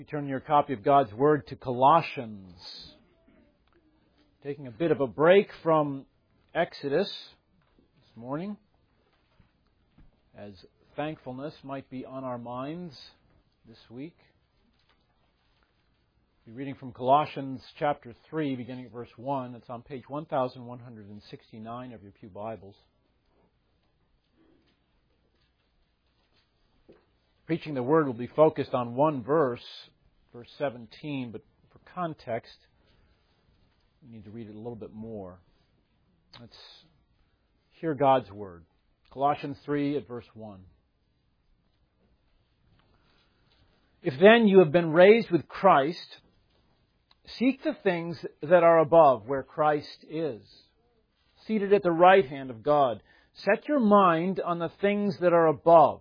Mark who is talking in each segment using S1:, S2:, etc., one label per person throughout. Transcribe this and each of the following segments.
S1: You turn your copy of God's Word to Colossians. Taking a bit of a break from Exodus this morning, as thankfulness might be on our minds this week. We'll be reading from Colossians chapter 3, beginning at verse 1. It's on page 1169 of your pew Bibles. Preaching the Word will be focused on one verse, verse 17, but for context, we need to read it a little bit more. Let's hear God's Word. Colossians 3 at verse 1. If then you have been raised with Christ, seek the things that are above, where Christ is, seated at the right hand of God. Set your mind on the things that are above,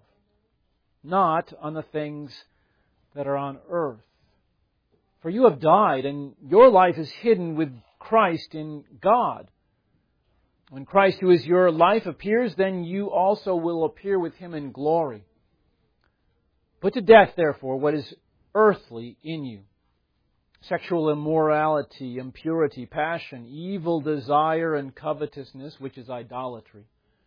S1: not on the things that are on earth. For you have died, and your life is hidden with Christ in God. When Christ, who is your life, appears, then you also will appear with Him in glory. Put to death, therefore, what is earthly in you: sexual immorality, impurity, passion, evil desire, and covetousness, which is idolatry.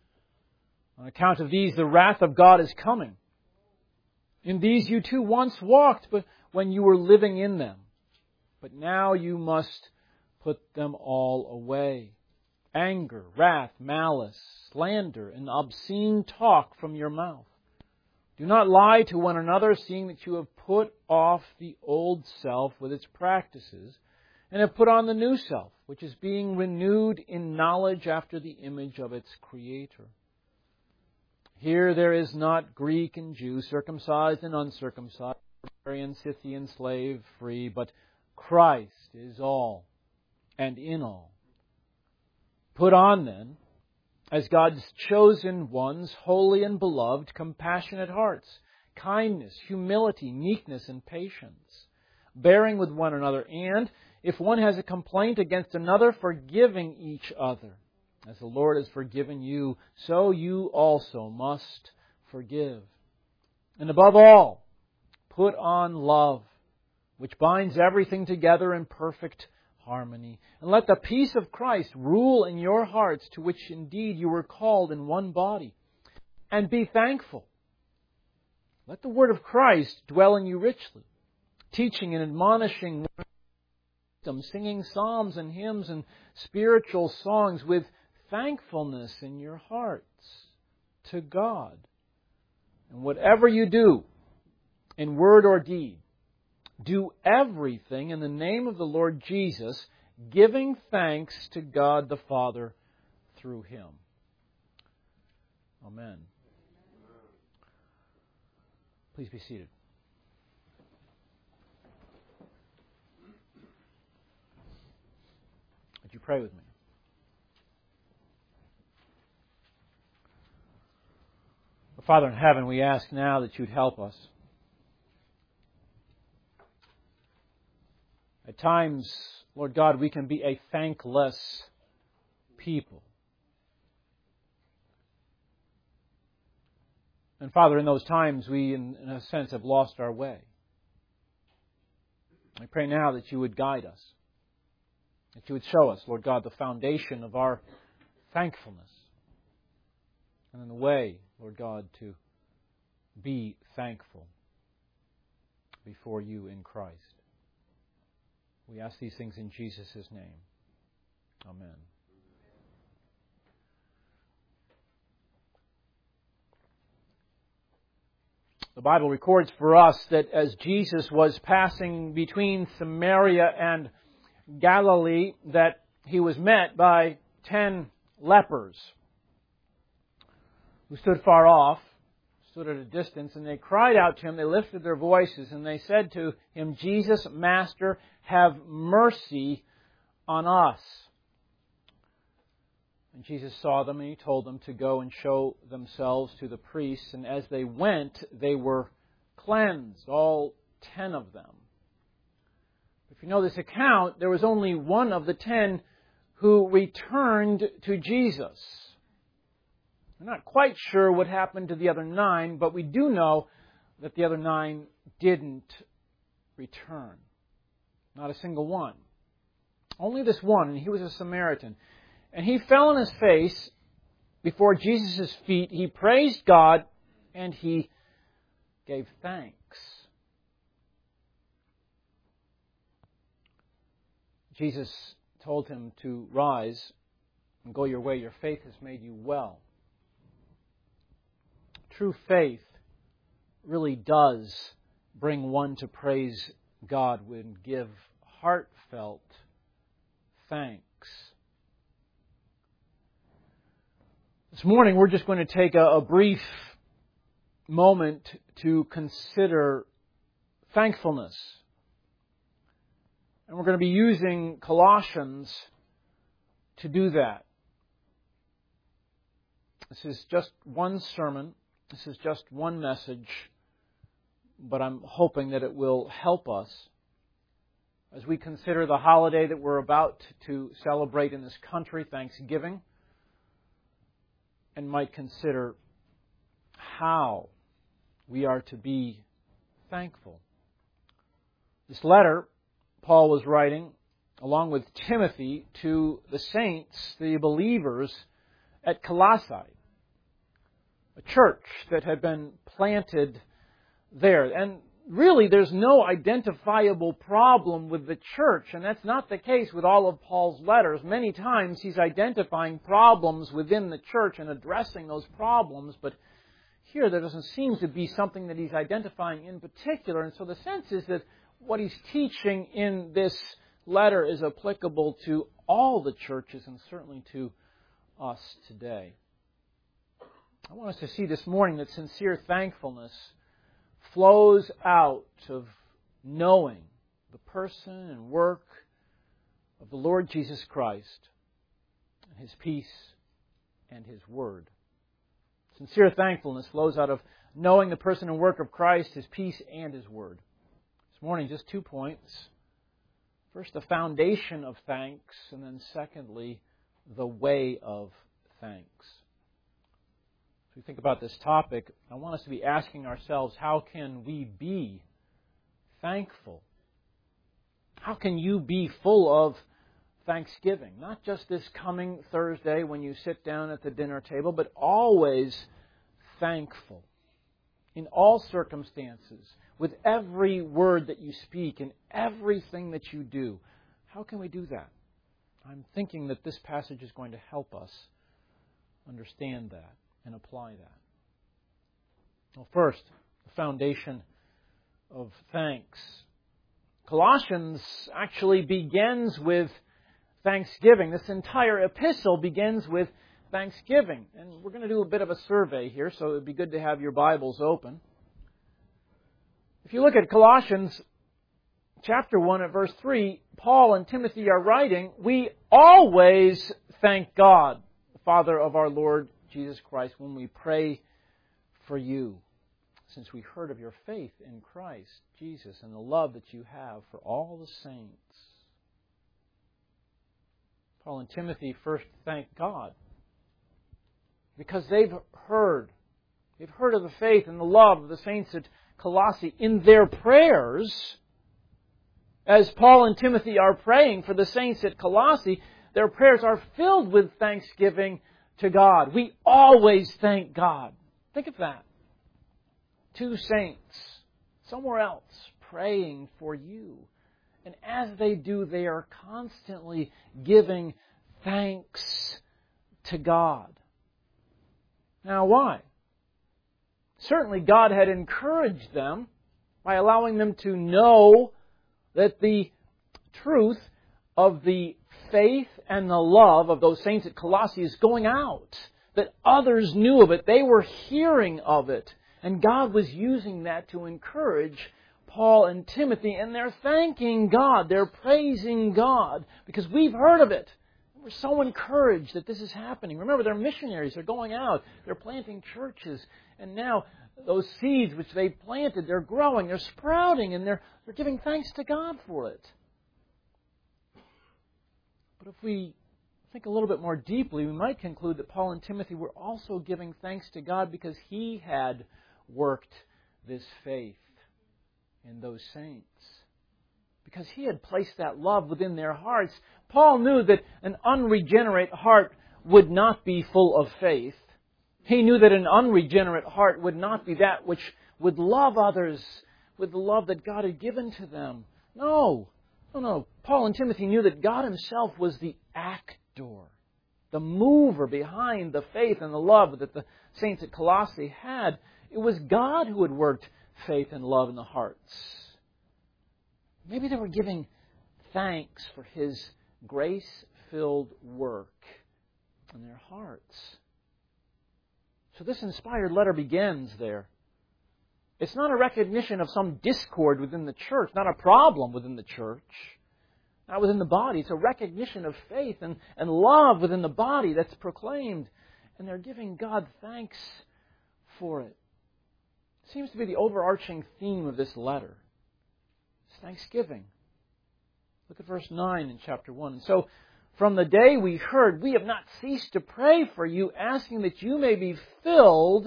S1: On account of these, the wrath of God is coming. In these you too once walked, but when you were living in them. But now you must put them all away: anger, wrath, malice, slander, and obscene talk from your mouth. Do not lie to one another, seeing that you have put off the old self with its practices, and have put on the new self, which is being renewed in knowledge after the image of its Creator. Here there is not Greek and Jew, circumcised and uncircumcised, barbarian, Scythian, slave, free, but Christ is all and in all. Put on then, as God's chosen ones, holy and beloved, compassionate hearts, kindness, humility, meekness, and patience, bearing with one another, and, if one has a complaint against another, forgiving each other. As the Lord has forgiven you, so you also must forgive. And above all, put on love, which binds everything together in perfect harmony. And let the peace of Christ rule in your hearts, to which indeed you were called in one body. And be thankful. Let the word of Christ dwell in you richly, teaching and admonishing, singing psalms and hymns and spiritual songs with thankfulness in your hearts to God. And whatever you do, in word or deed, do everything in the name of the Lord Jesus, giving thanks to God the Father through Him. Amen. Please be seated. Would you pray with me? Father in heaven, we ask now that you'd help us. At times, Lord God, we can be a thankless people. And Father, in those times, we, in a sense, have lost our way. I pray now that you would guide us, that you would show us, Lord God, the foundation of our thankfulness, and in the way, Lord God, to be thankful before you in Christ. We ask these things in Jesus' name. Amen. The Bible records for us that as Jesus was passing between Samaria and Galilee, that He was met by 10 lepers who stood far off, stood at a distance, and they cried out to Him. They lifted their voices, and they said to Him, "Jesus, Master, have mercy on us." And Jesus saw them, and He told them to go and show themselves to the priests. And as they went, they were cleansed, all 10 of them. If you know this account, there was only one of the 10 who returned to Jesus. We're not quite sure what happened to the other 9, but we do know that the other 9 didn't return. Not a single one. Only this one, and he was a Samaritan. And he fell on his face before Jesus' feet. He praised God, and he gave thanks. Jesus told him to rise and go your way. Your faith has made you well. True faith really does bring one to praise God and give heartfelt thanks. This morning we're just going to take a brief moment to consider thankfulness. And we're going to be using Colossians to do that. This is just one sermon. This is just one message. But I'm hoping that it will help us as we consider the holiday that we're about to celebrate in this country, Thanksgiving, and might consider how we are to be thankful. This letter Paul was writing, along with Timothy, to the saints, the believers at Colossae, a church that had been planted there. And really, there's no identifiable problem with the church, and that's not the case with all of Paul's letters. Many times he's identifying problems within the church and addressing those problems, but here there doesn't seem to be something that he's identifying in particular. And so the sense is that what he's teaching in this letter is applicable to all the churches and certainly to us today. I want us to see this morning that sincere thankfulness flows out of knowing the person and work of the Lord Jesus Christ, and His peace and His Word. Sincere thankfulness flows out of knowing the person and work of Christ, His peace and His Word. This morning, just 2 points. First, the foundation of thanks, and then secondly, the way of thanks. As we think about this topic, I want us to be asking ourselves, how can we be thankful? How can you be full of thanksgiving? Not just this coming Thursday when you sit down at the dinner table, but always thankful. In all circumstances, with every word that you speak and everything that you do. How can we do that? I'm thinking that this passage is going to help us understand that and apply that. Well, first, the foundation of thanks. Colossians actually begins with thanksgiving. This entire epistle begins with thanksgiving. And we're going to do a bit of a survey here, so it would be good to have your Bibles open. If you look at Colossians chapter 1 at verse 3, Paul and Timothy are writing, "We always thank God, the Father of our Lord Jesus Christ, when we pray for you, since we heard of your faith in Christ Jesus and the love that you have for all the saints." Paul and Timothy first thank God because they've heard of the faith and the love of the saints at Colossae. In their prayers, as Paul and Timothy are praying for the saints at Colossae, their prayers are filled with thanksgiving to God. We always thank God. Think of that. 2 saints somewhere else praying for you. And as they do, they are constantly giving thanks to God. Now, why? Certainly God had encouraged them by allowing them to know that the truth of the faith and the love of those saints at Colossae is going out. That others knew of it. They were hearing of it. And God was using that to encourage Paul and Timothy. And they're thanking God. They're praising God because we've heard of it. We're so encouraged that this is happening. Remember, they're missionaries. They're going out. They're planting churches. And now those seeds which they planted, they're growing. They're sprouting. And they're giving thanks to God for it. But if we think a little bit more deeply, we might conclude that Paul and Timothy were also giving thanks to God because He had worked this faith in those saints. because He had placed that love within their hearts. Paul knew that an unregenerate heart would not be full of faith. He knew that an unregenerate heart would not be that which would love others with the love that God had given to them. No. Paul and Timothy knew that God Himself was the actor, the mover behind the faith and the love that the saints at Colossae had. It was God who had worked faith and love in the hearts. Maybe they were giving thanks for His grace-filled work in their hearts. So this inspired letter begins there. It's not a recognition of some discord within the church, not a problem within the church, not within the body. It's a recognition of faith and love within the body that's proclaimed. And they're giving God thanks for it. It seems to be the overarching theme of this letter. It's thanksgiving. Look at verse 9 in chapter 1. So, from the day we heard, we have not ceased to pray for you, asking that you may be filled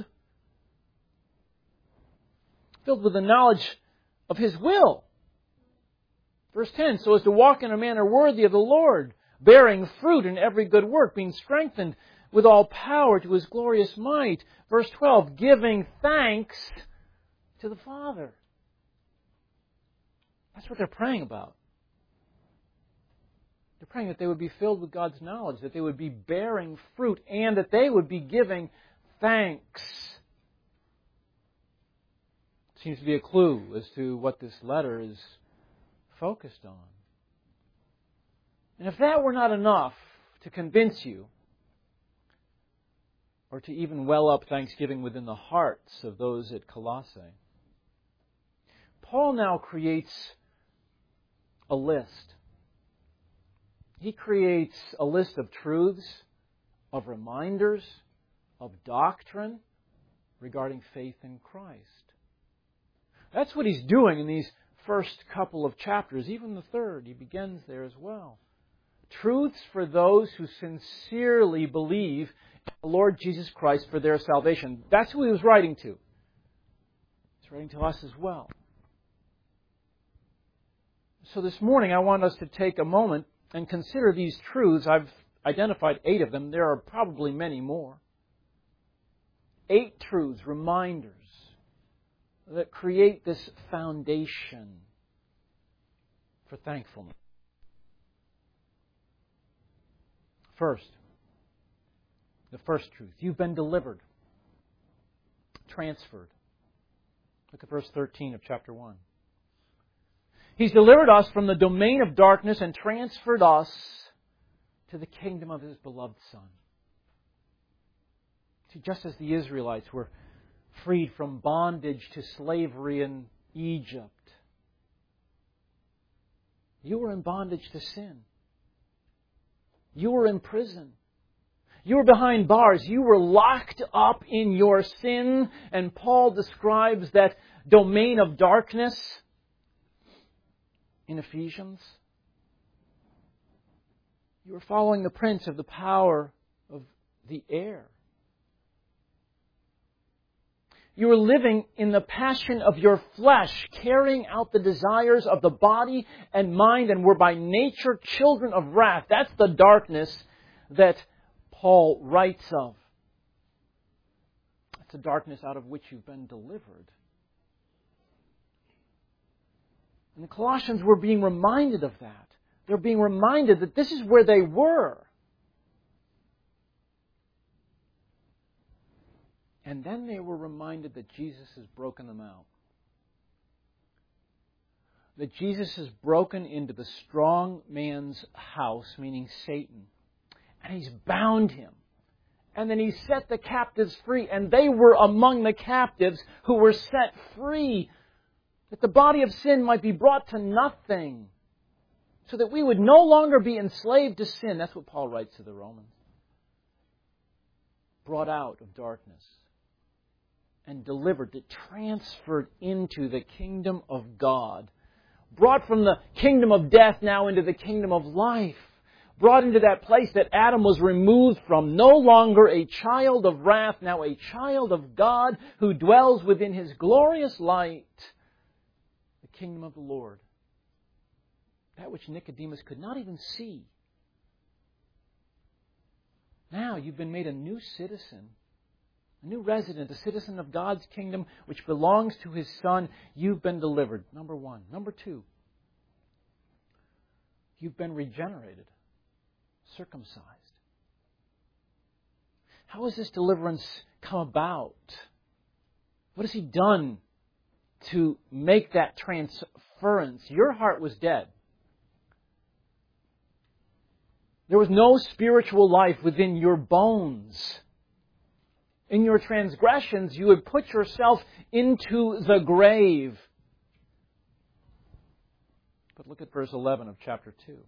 S1: with the knowledge of His will. Verse 10, so as to walk in a manner worthy of the Lord, bearing fruit in every good work, being strengthened with all power to His glorious might. Verse 12, giving thanks to the Father. That's what they're praying about. They're praying that they would be filled with God's knowledge, that they would be bearing fruit, and that they would be giving thanks. Seems to be a clue as to what this letter is focused on. And if that were not enough to convince you, or to even well up thanksgiving within the hearts of those at Colossae, Paul now creates a list. He creates a list of truths, of reminders, of doctrine regarding faith in Christ. That's what he's doing in these first couple of chapters. Even the third, he begins there as well. Truths for those who sincerely believe in the Lord Jesus Christ for their salvation. That's who he was writing to. He's writing to us as well. So this morning I want us to take a moment and consider these truths. I've identified 8 of them. There are probably many more. 8 truths, reminders, that create this foundation for thankfulness. First, the first truth. You've been delivered, transferred. Look at verse 13 of chapter 1. He's delivered us from the domain of darkness and transferred us to the kingdom of His beloved Son. See, just as the Israelites were freed from bondage to slavery in Egypt, you were in bondage to sin. You were in prison. You were behind bars. You were locked up in your sin. And Paul describes that domain of darkness in Ephesians. You were following the prince of the power of the air. You were living in the passion of your flesh, carrying out the desires of the body and mind, and were by nature children of wrath. That's the darkness that Paul writes of. It's a darkness out of which you've been delivered. And the Colossians were being reminded of that. They're being reminded that this is where they were. And then they were reminded that Jesus has broken them out. That Jesus has broken into the strong man's house, meaning Satan. And He's bound him. And then He set the captives free. And they were among the captives who were set free. That the body of sin might be brought to nothing. So that we would no longer be enslaved to sin. That's what Paul writes to the Romans. Brought out of darkness. And delivered, transferred into the kingdom of God. Brought from the kingdom of death now into the kingdom of life. Brought into that place that Adam was removed from. No longer a child of wrath, now a child of God who dwells within His glorious light. The kingdom of the Lord. that which Nicodemus could not even see. Now you've been made a new citizen, a new resident, a citizen of God's kingdom, which belongs to His Son. You've been delivered. Number one. Number two, you've been regenerated, circumcised. How has this deliverance come about? What has He done to make that transference? Your heart was dead. There was no spiritual life within your bones. In your transgressions, you had put yourself into the grave. But look at verse 11 of chapter 2.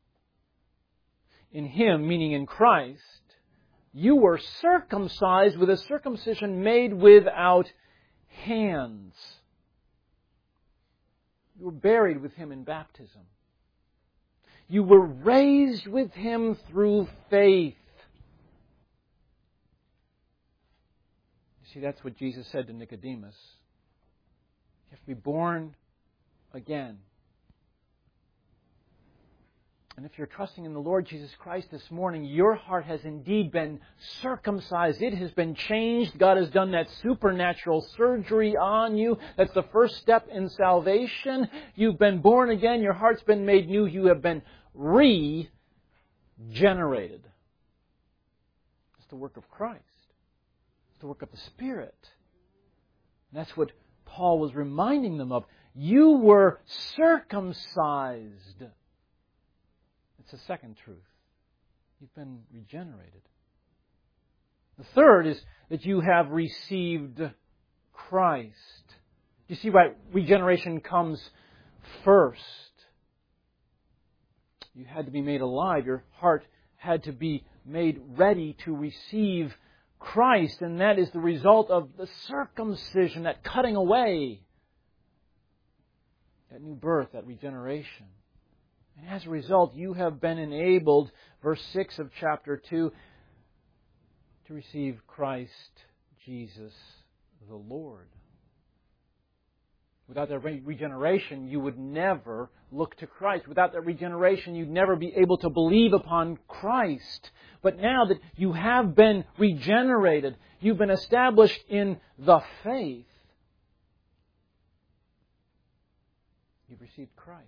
S1: In Him, meaning in Christ, you were circumcised with a circumcision made without hands. You were buried with Him in baptism. You were raised with Him through faith. You see, that's what Jesus said to Nicodemus. You have to be born again. And if you're trusting in the Lord Jesus Christ this morning, your heart has indeed been circumcised. It has been changed. God has done that supernatural surgery on you. That's the first step in salvation. You've been born again. Your heart's been made new. You have been regenerated. It's the work of Christ. It's the work of the Spirit. And that's what Paul was reminding them of. You were circumcised. It's a second truth. You've been regenerated. The third is that you have received Christ. You see why regeneration comes first. You had to be made alive. Your heart had to be made ready to receive Christ. And that is the result of the circumcision, that cutting away, that new birth, that regeneration. And as a result, you have been enabled, verse 6 of chapter 2, to receive Christ Jesus the Lord. Without that regeneration, you would never look to Christ. Without that regeneration, you'd never be able to believe upon Christ. But now that you have been regenerated, you've been established in the faith, you've received Christ.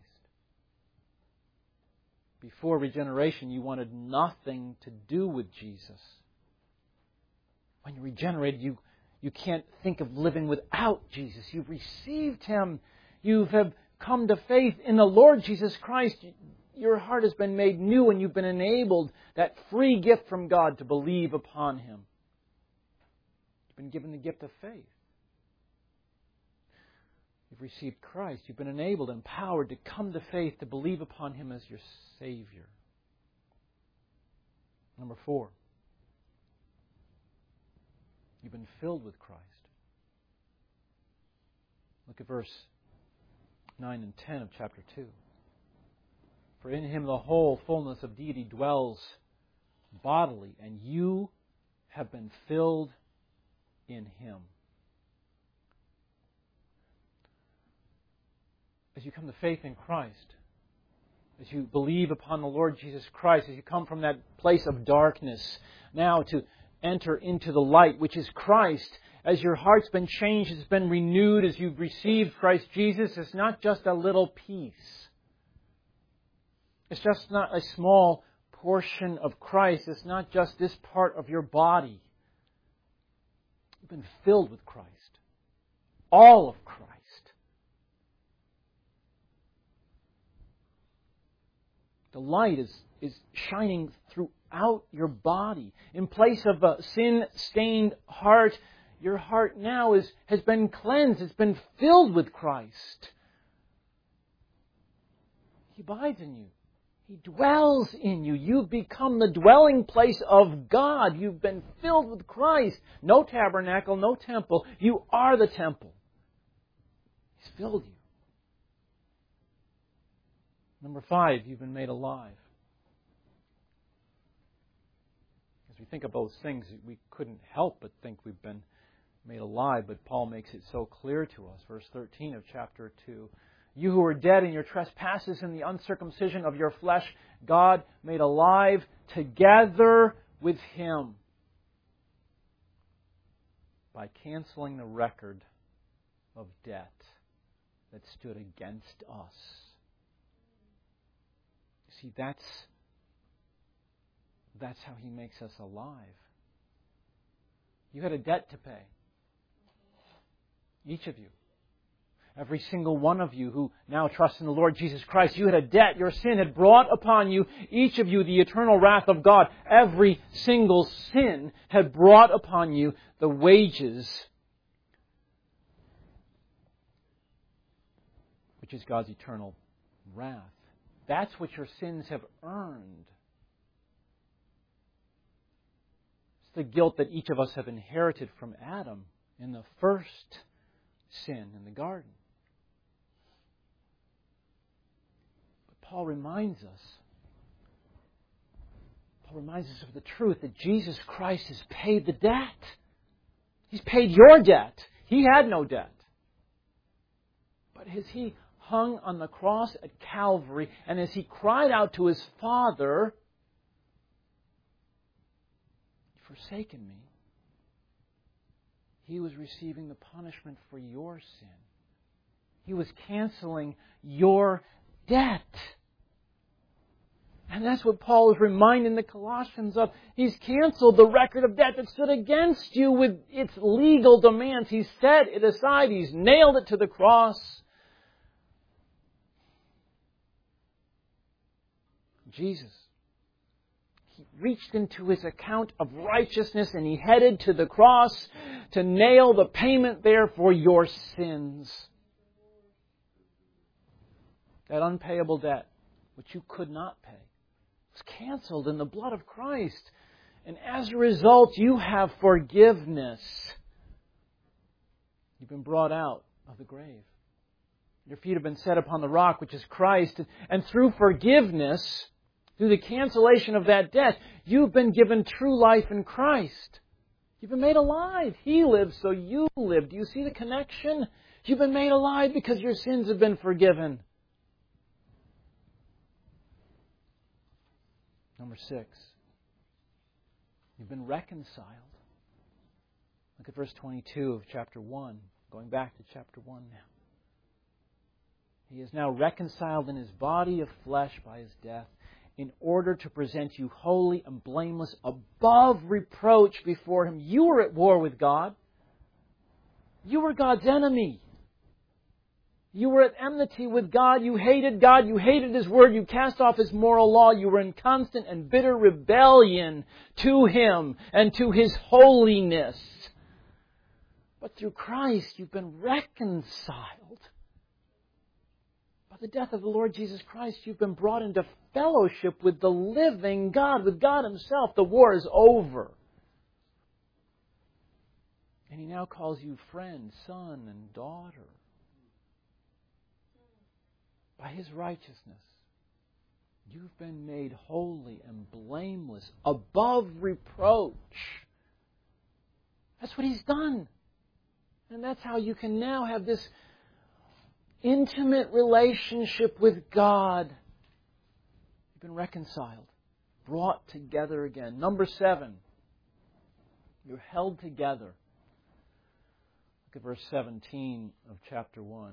S1: Before regeneration, you wanted nothing to do with Jesus. When you're regenerated, you can't think of living without Jesus. You've received Him. You have come to faith in the Lord Jesus Christ. Your heart has been made new and you've been enabled, that free gift from God, to believe upon Him. You've been given the gift of faith. You've received Christ. You've been enabled, empowered to come to faith, to believe upon Him as your Savior. Number 4. You've been filled with Christ. Look at verse 9 and 10 of chapter 2. For in Him the whole fullness of deity dwells bodily, and you have been filled in Him. As you come to faith in Christ, as you believe upon the Lord Jesus Christ, as you come from that place of darkness now to enter into the light, which is Christ, as your heart's been changed, it's been renewed, as you've received Christ Jesus, it's not just a little piece. It's just not a small portion of Christ. It's not just this part of your body. You've been filled with Christ. All of Christ. The light is shining throughout your body. In place of a sin-stained heart, your heart now has been cleansed. It's been filled with Christ. He abides in you. He dwells in you. You've become the dwelling place of God. You've been filled with Christ. No tabernacle, no temple. You are the temple. He's filled you. Number 5, you've been made alive. As we think of those things, we couldn't help but think we've been made alive, but Paul makes it so clear to us. Verse 13 of chapter 2, You who were dead in your trespasses and the uncircumcision of your flesh, God made alive together with Him by canceling the record of debt that stood against us. See, that's how He makes us alive. You had a debt to pay. Each of you. Every single one of you who now trust in the Lord Jesus Christ, you had a debt. Your sin had brought upon you, each of you, the eternal wrath of God. Every single sin had brought upon you the wages, which is God's eternal wrath. That's what your sins have earned. It's the guilt that each of us have inherited from Adam in the first sin in the garden. But Paul reminds us of the truth that Jesus Christ has paid the debt. He's paid your debt. He had no debt. But as He hung on the cross at Calvary, and as He cried out to His Father, "You've forsaken me," He was receiving the punishment for your sin. He was canceling your debt. And that's what Paul is reminding the Colossians of. He's canceled the record of debt that stood against you with its legal demands. He's set it aside. He's nailed it to the cross. Jesus, He reached into His account of righteousness and He headed to the cross to nail the payment there for your sins. That unpayable debt, which you could not pay, was canceled in the blood of Christ. And as a result, you have forgiveness. You've been brought out of the grave. Your feet have been set upon the rock, which is Christ. And through forgiveness, through the cancellation of that debt, you've been given true life in Christ. You've been made alive. He lives, so you live. Do you see the connection? You've been made alive because your sins have been forgiven. Number 6. You've been reconciled. Look at verse 22 of chapter 1. Going back to chapter 1 now. He is now reconciled in His body of flesh by His death, in order to present you holy and blameless above reproach before Him. You were at war with God. You were God's enemy. You were at enmity with God. You hated God. You hated His Word. You cast off His moral law. You were in constant and bitter rebellion to Him and to His holiness. But through Christ, you've been reconciled. By the death of the Lord Jesus Christ, you've been brought into fellowship with the living God, with God Himself. The war is over. And He now calls you friend, son, and daughter. By His righteousness, you've been made holy and blameless, above reproach. That's what He's done. And that's how you can now have this intimate relationship with God. You've been reconciled, brought together again. Number 7, you're held together. Look at verse 17 of chapter 1.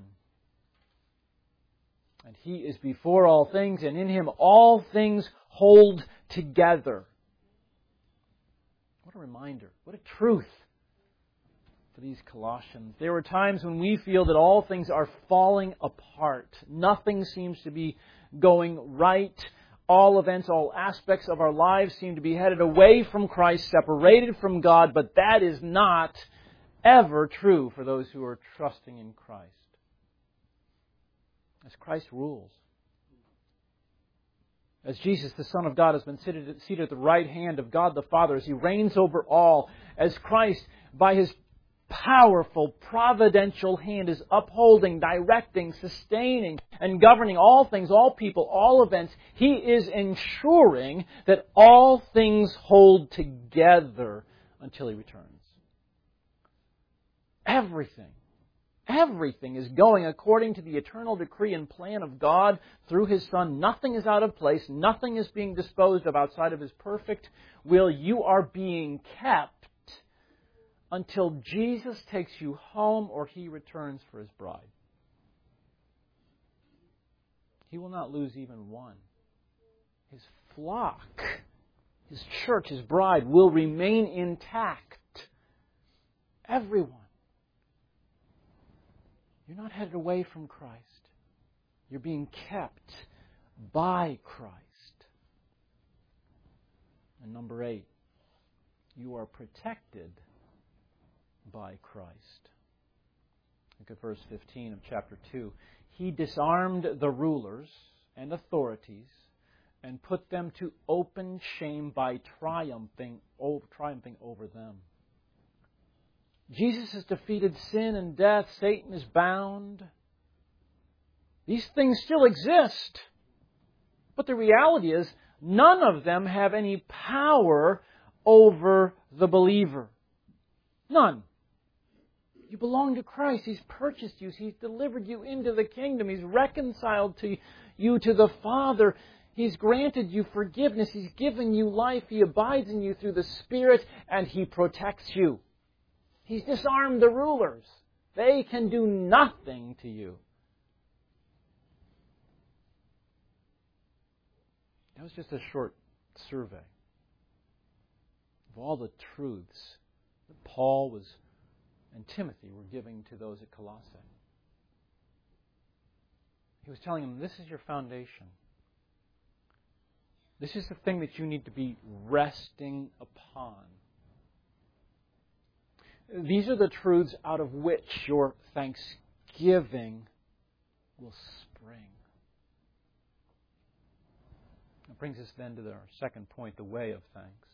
S1: And He is before all things, and in Him all things hold together. What a reminder. What a truth for these Colossians. There were times when we feel that all things are falling apart. Nothing seems to be going right. All events, all aspects of our lives seem to be headed away from Christ, separated from God. But that is not ever true for those who are trusting in Christ. As Christ rules. As Jesus, the Son of God, has been seated at the right hand of God the Father, as He reigns over all, as Christ, by His powerful, providential hand, is upholding, directing, sustaining, and governing all things, all people, all events, He is ensuring that all things hold together until He returns. Everything Everything is going according to the eternal decree and plan of God through His Son. Nothing is out of place. Nothing is being disposed of outside of His perfect will. You are being kept until Jesus takes you home or He returns for His bride. He will not lose even one. His flock, His church, His bride will remain intact. Everyone. You're not headed away from Christ. You're being kept by Christ. And number 8, you are protected by Christ. Look at verse 15 of chapter 2. He disarmed the rulers and authorities and put them to open shame by triumphing over them. Jesus has defeated sin and death. Satan is bound. These things still exist. But the reality is, none of them have any power over the believer. None. You belong to Christ. He's purchased you. He's delivered you into the kingdom. He's reconciled you to the Father. He's granted you forgiveness. He's given you life. He abides in you through the Spirit, and He protects you. He's disarmed the rulers. They can do nothing to you. That was just a short survey of all the truths that Paul and Timothy were giving to those at Colossae. He was telling them, this is your foundation. This is the thing that you need to be resting upon. These are the truths out of which your thanksgiving will spring. That brings us then to our second point, the way of thanks.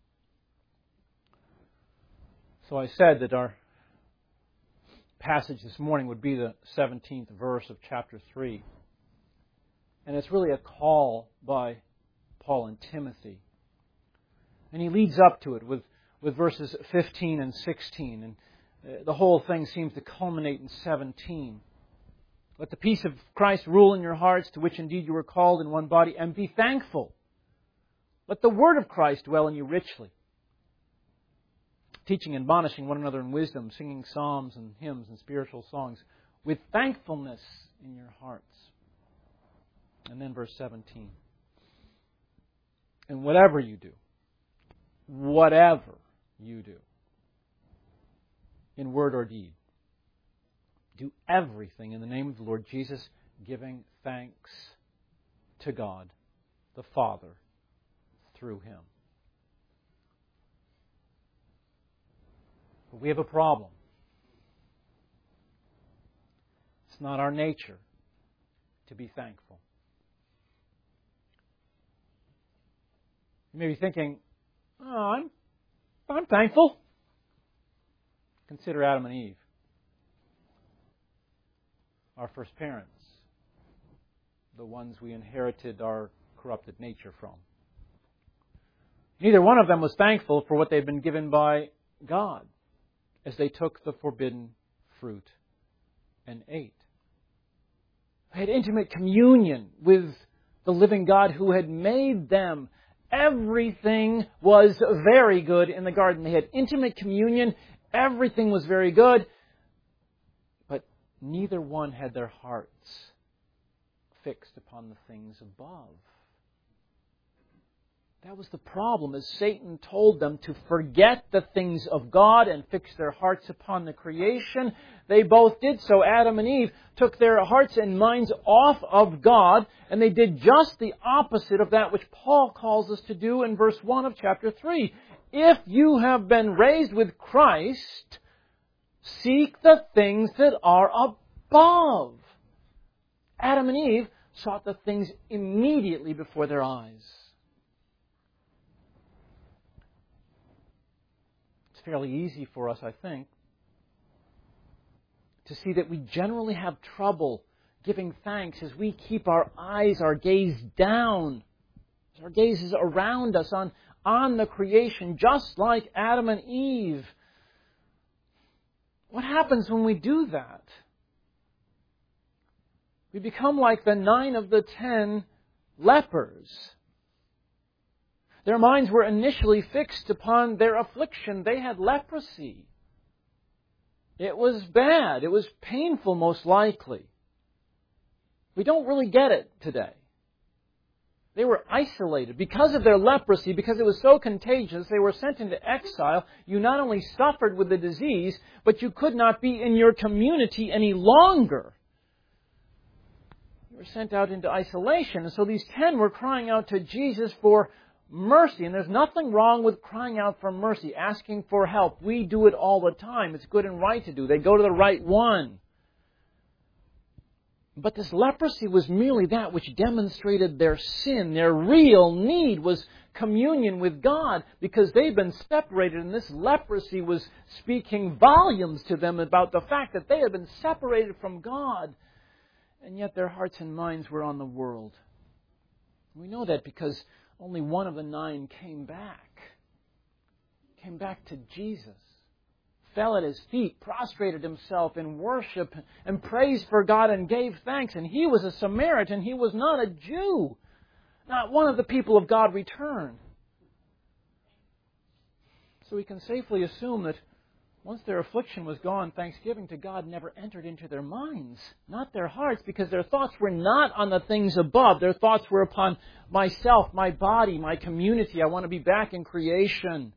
S1: So I said that our passage this morning would be the 17th verse of chapter 3. And it's really a call by Paul and Timothy. And he leads up to it with verses 15 and 16. And the whole thing seems to culminate in 17. Let the peace of Christ rule in your hearts, to which indeed you were called in one body, and be thankful. Let the word of Christ dwell in you richly, teaching and admonishing one another in wisdom, singing psalms and hymns and spiritual songs, with thankfulness in your hearts. And then verse 17. And whatever you do, in word or deed, do everything in the name of the Lord Jesus, giving thanks to God the Father through Him. But we have a problem. It's not our nature to be thankful. You may be thinking, I'm thankful. Consider Adam and Eve, our first parents, the ones we inherited our corrupted nature from. Neither one of them was thankful for what they'd been given by God as they took the forbidden fruit and ate. They had intimate communion with the living God who had made them. Everything was very good in the garden. They had intimate communion. Everything was very good. But neither one had their hearts fixed upon the things above. That was the problem, as Satan told them to forget the things of God and fix their hearts upon the creation. They both did so. Adam and Eve took their hearts and minds off of God, and they did just the opposite of that which Paul calls us to do in verse 1 of chapter 3. If you have been raised with Christ, seek the things that are above. Adam and Eve sought the things immediately before their eyes. It's fairly easy for us, I think, to see that we generally have trouble giving thanks as we keep our eyes, our gaze down. As our gaze is around us on the creation, just like Adam and Eve. What happens when we do that? We become like the 9 of the 10 lepers. Their minds were initially fixed upon their affliction. They had leprosy. It was bad. It was painful, most likely. We don't really get it today. They were isolated. Because of their leprosy, because it was so contagious, they were sent into exile. You not only suffered with the disease, but you could not be in your community any longer. You were sent out into isolation. And so these 10 were crying out to Jesus for mercy. And there's nothing wrong with crying out for mercy, asking for help. We do it all the time. It's good and right to do. They go to the right one. But this leprosy was merely that which demonstrated their sin. Their real need was communion with God because they'd been separated, and this leprosy was speaking volumes to them about the fact that they had been separated from God, and yet their hearts and minds were on the world. We know that because only one of the 9 came back to Jesus. Fell at His feet, prostrated himself in worship and praised for God and gave thanks. And he was a Samaritan. He was not a Jew. Not one of the people of God returned. So we can safely assume that once their affliction was gone, thanksgiving to God never entered into their minds, not their hearts, because their thoughts were not on the things above. Their thoughts were upon myself, my body, my community. I want to be back in creation.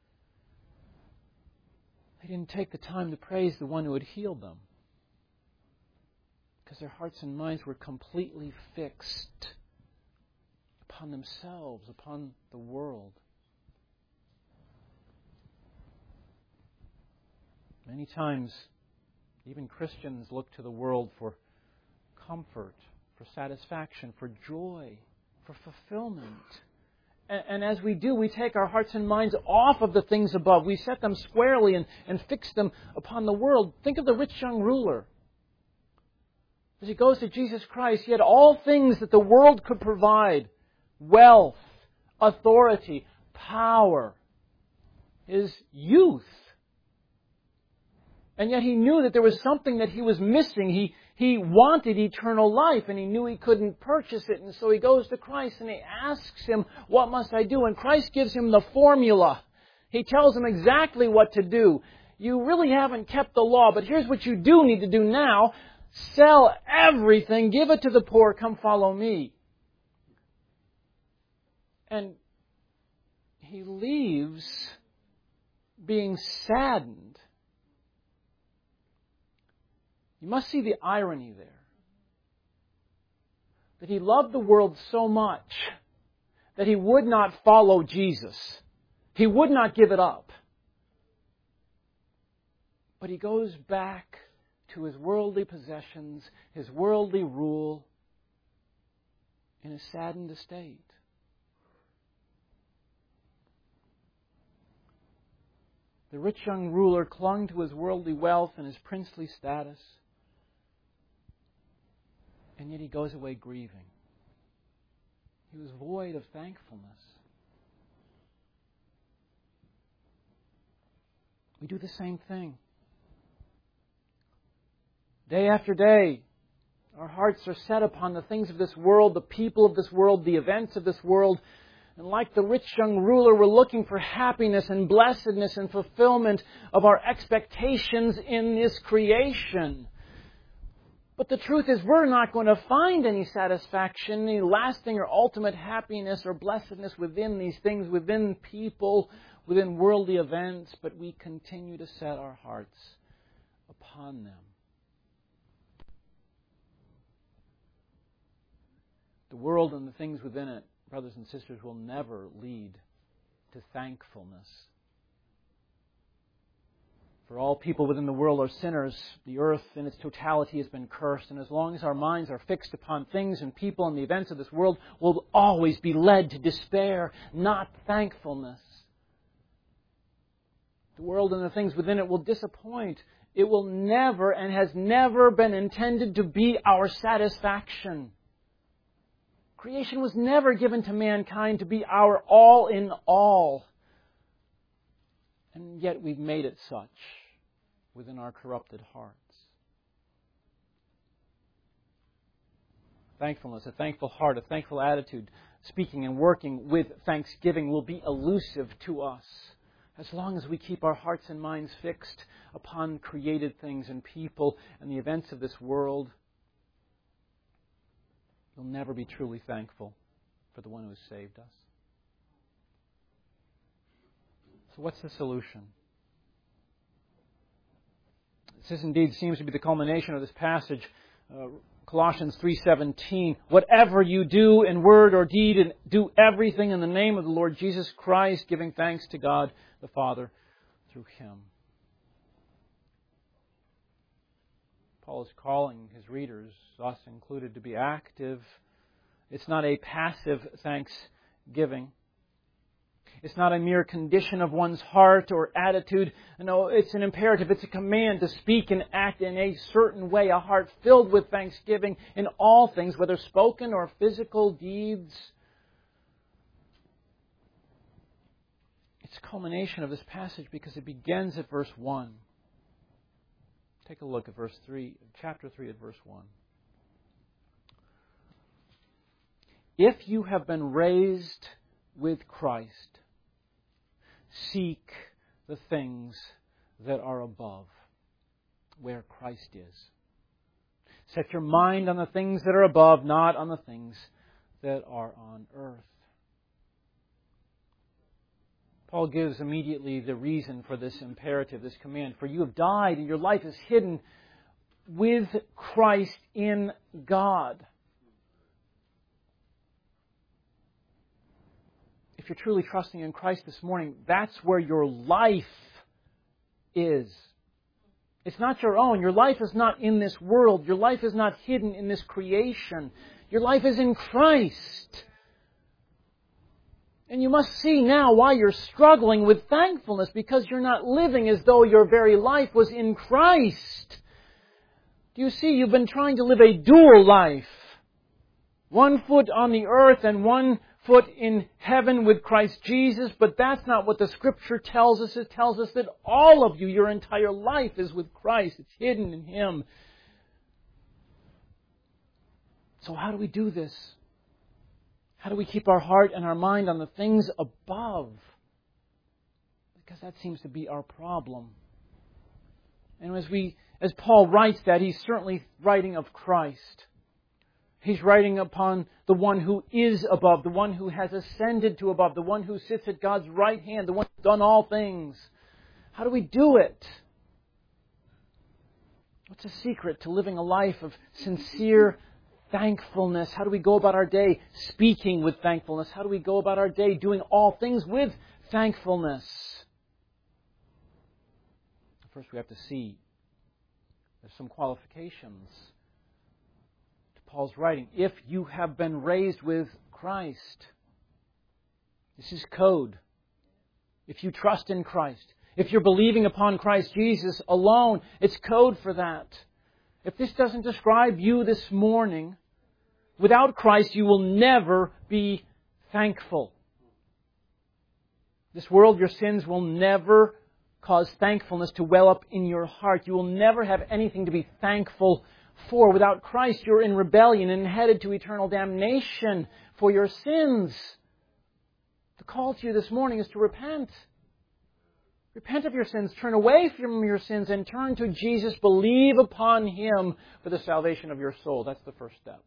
S1: They didn't take the time to praise the one who had healed them because their hearts and minds were completely fixed upon themselves, upon the world. Many times, even Christians look to the world for comfort, for satisfaction, for joy, for fulfillment. And as we do, we take our hearts and minds off of the things above. We set them squarely and fix them upon the world. Think of the rich young ruler. As he goes to Jesus Christ, he had all things that the world could provide. Wealth, authority, power, his youth. And yet he knew that there was something that he was missing. He wanted eternal life, and he knew he couldn't purchase it. And so he goes to Christ and he asks Him, what must I do? And Christ gives him the formula. He tells him exactly what to do. You really haven't kept the law, but here's what you do need to do now. Sell everything, give it to the poor, come follow me. And he leaves being saddened. You must see the irony there. That he loved the world so much that he would not follow Jesus. He would not give it up. But he goes back to his worldly possessions, his worldly rule, in a saddened estate. The rich young ruler clung to his worldly wealth and his princely status. And yet he goes away grieving. He was void of thankfulness. We do the same thing. Day after day, our hearts are set upon the things of this world, the people of this world, the events of this world. And like the rich young ruler, we're looking for happiness and blessedness and fulfillment of our expectations in this creation. But the truth is, we're not going to find any satisfaction, any lasting or ultimate happiness or blessedness within these things, within people, within worldly events, but we continue to set our hearts upon them. The world and the things within it, brothers and sisters, will never lead to thankfulness. For all people within the world are sinners. The earth in its totality has been cursed. And as long as our minds are fixed upon things and people and the events of this world, we'll always be led to despair, not thankfulness. The world and the things within it will disappoint. It will never and has never been intended to be our satisfaction. Creation was never given to mankind to be our all in all. And yet we've made it such. within our corrupted hearts. Thankfulness, a thankful heart, a thankful attitude, speaking and working with thanksgiving will be elusive to us as long as we keep our hearts and minds fixed upon created things and people and the events of this world. You'll never be truly thankful for the one who has saved us. So what's the solution? This indeed seems to be the culmination of this passage. Colossians 3:17, whatever you do in word or deed, and do everything in the name of the Lord Jesus Christ, giving thanks to God the Father through Him. Paul is calling his readers, us included, to be active. It's not a passive thanksgiving. It's not a mere condition of one's heart or attitude. No, it's an imperative. It's a command to speak and act in a certain way, a heart filled with thanksgiving in all things, whether spoken or physical deeds. It's a culmination of this passage because it begins at verse 1. Take a look at verse 3, chapter 3 at verse 1. If you have been raised with Christ, seek the things that are above, where Christ is. Set your mind on the things that are above, not on the things that are on earth. Paul gives immediately the reason for this imperative, this command. For you have died, and your life is hidden with Christ in God. If you're truly trusting in Christ this morning, that's where your life is. It's not your own. Your life is not in this world. Your life is not hidden in this creation. Your life is in Christ. And you must see now why you're struggling with thankfulness, because you're not living as though your very life was in Christ. Do you see? You've been trying to live a dual life. One foot on the earth and one foot in heaven with Christ Jesus, but that's not what the Scripture tells us. It tells us that all of you, your entire life is with Christ. It's hidden in Him. So how do we do this? How do we keep our heart and our mind on the things above? Because that seems to be our problem. And as Paul writes that, he's certainly writing of Christ. He's writing upon the one who is above, the one who has ascended to above, the one who sits at God's right hand, the one who's done all things. How do we do it? What's the secret to living a life of sincere thankfulness? How do we go about our day speaking with thankfulness? How do we go about our day doing all things with thankfulness? First, we have to see there's some qualifications to Paul's writing. If you have been raised with Christ, this is code. If you trust in Christ, if you're believing upon Christ Jesus alone, it's code for that. If this doesn't describe you this morning, without Christ you will never be thankful. This world, your sins will never cause thankfulness to well up in your heart. You will never have anything to be thankful for. Without Christ, you're in rebellion and headed to eternal damnation for your sins. The call to you this morning is to repent. Repent of your sins, turn away from your sins, and turn to Jesus. Believe upon Him for the salvation of your soul. That's the first step.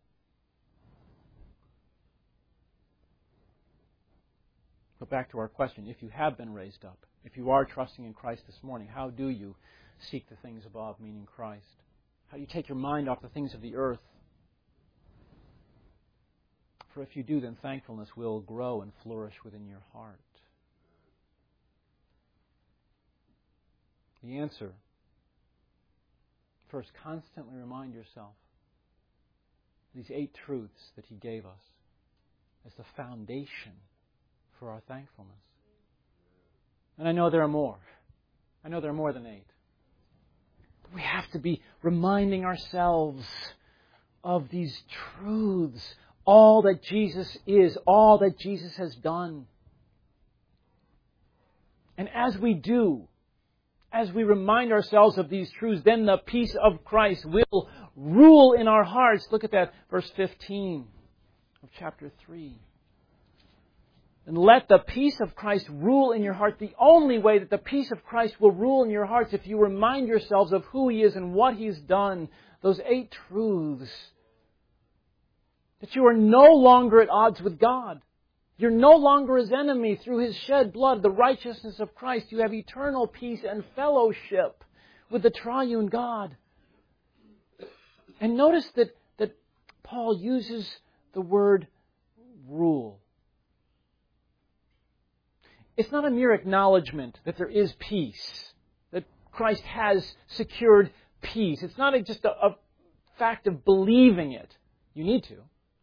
S1: But back to our question. If you have been raised up, if you are trusting in Christ this morning, how do you seek the things above, meaning Christ? How do you take your mind off the things of the earth? For if you do, then thankfulness will grow and flourish within your heart. The answer, first, constantly remind yourself these 8 truths that He gave us as the foundation for our thankfulness. And I know there are more. I know there are more than 8. But we have to be reminding ourselves of these truths, all that Jesus is, all that Jesus has done. And as we do, As we remind ourselves of these truths, then the peace of Christ will rule in our hearts. Look at that, verse 15 of chapter 3. And let the peace of Christ rule in your heart. The only way that the peace of Christ will rule in your hearts, if you remind yourselves of who He is and what He's done, those 8 truths, that you are no longer at odds with God. You're no longer His enemy. Through His shed blood, the righteousness of Christ, you have eternal peace and fellowship with the triune God. And notice that Paul uses the word rule. It's not a mere acknowledgement that there is peace, that Christ has secured peace. It's not just a fact of believing it. You need to.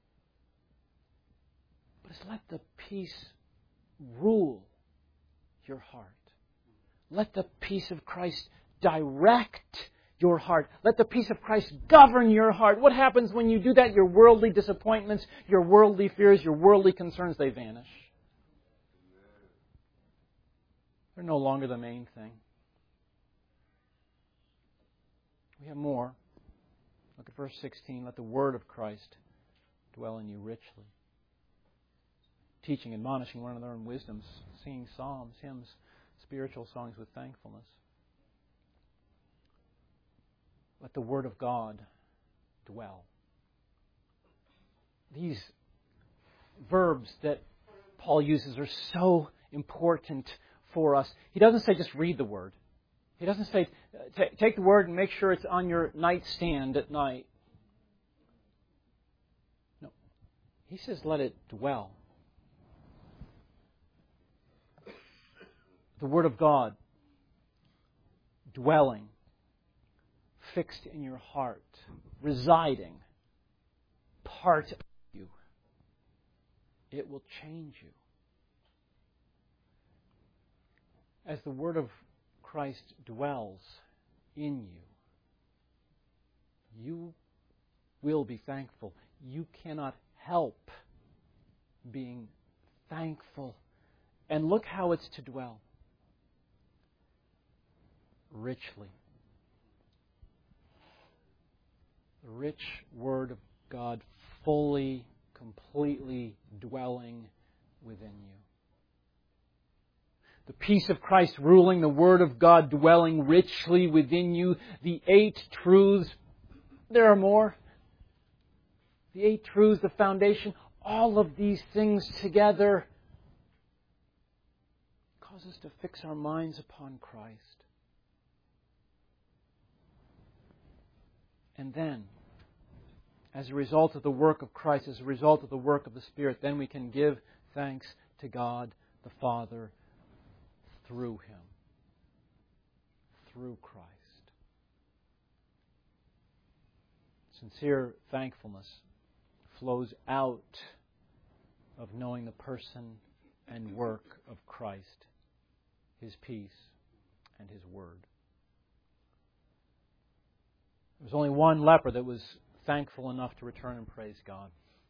S1: But it's let the peace rule your heart. Let the peace of Christ direct your heart. Let the peace of Christ govern your heart. What happens when you do that? Your worldly disappointments, your worldly fears, your worldly concerns, they vanish. They're no longer the main thing. We have more. Look at verse 16. Let the word of Christ dwell in you richly. Teaching, admonishing one another in wisdom, singing psalms, hymns, spiritual songs with thankfulness. Let the word of God dwell. These verbs that Paul uses are so important for us. He doesn't say just read the word. He doesn't say take the word and make sure it's on your nightstand at night. No. He says let it dwell. The word of God dwelling, fixed in your heart, residing, part of you. It will change you. As the word of Christ dwells in you, you will be thankful. You cannot help being thankful. And look how it's to dwell. Richly. The rich Word of God fully, completely dwelling within you. The peace of Christ ruling, the Word of God dwelling richly within you. The 8 truths. There are more. The 8 truths, the foundation. All of these things together cause us to fix our minds upon Christ. And then, as a result of the work of Christ, as a result of the work of the Spirit, then we can give thanks to God the Father through Him, through Christ. Sincere thankfulness flows out of knowing the person and work of Christ, His peace, and His Word. There was only one leper that was thankful enough to return and praise God.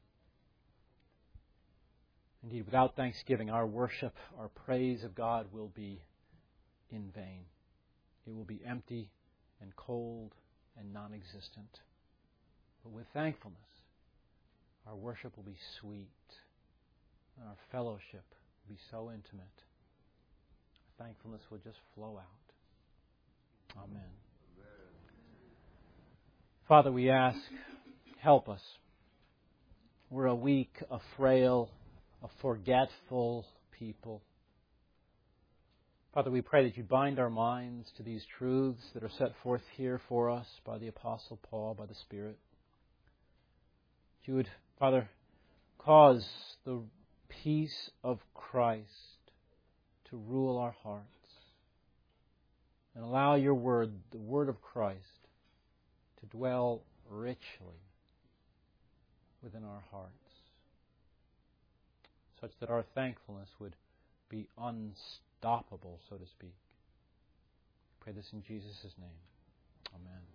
S1: Indeed, without thanksgiving, our worship, our praise of God will be in vain. It will be empty and cold and non-existent. But with thankfulness, our worship will be sweet, and our fellowship will be so intimate. Thankfulness will just flow out. Amen. Father, we ask, help us. We're a weak, a frail, a forgetful people. Father, we pray that you bind our minds to these truths that are set forth here for us by the Apostle Paul, by the Spirit. That you would, Father, cause the peace of Christ to rule our hearts and allow your word, the word of Christ, to dwell richly within our hearts, such that our thankfulness would be unstoppable, so to speak. I pray this in Jesus' name. Amen.